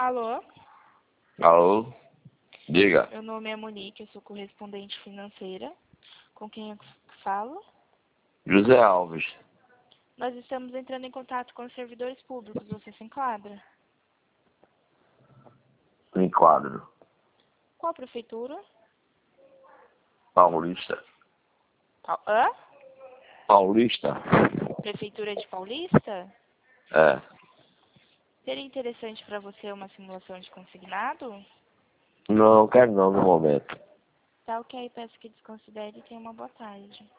Alô? Alô? Diga. Meu nome é Monique, eu sou correspondente financeira. Com quem eu falo? José Alves. Nós estamos entrando em contato com os servidores públicos. Você se enquadra? Enquadro. Qual prefeitura? Paulista. Hã? Paulista? Prefeitura de Paulista? É. Seria interessante para você uma simulação de consignado? Não quero não no momento. Tá ok, peço que desconsidere e tenha uma boa tarde.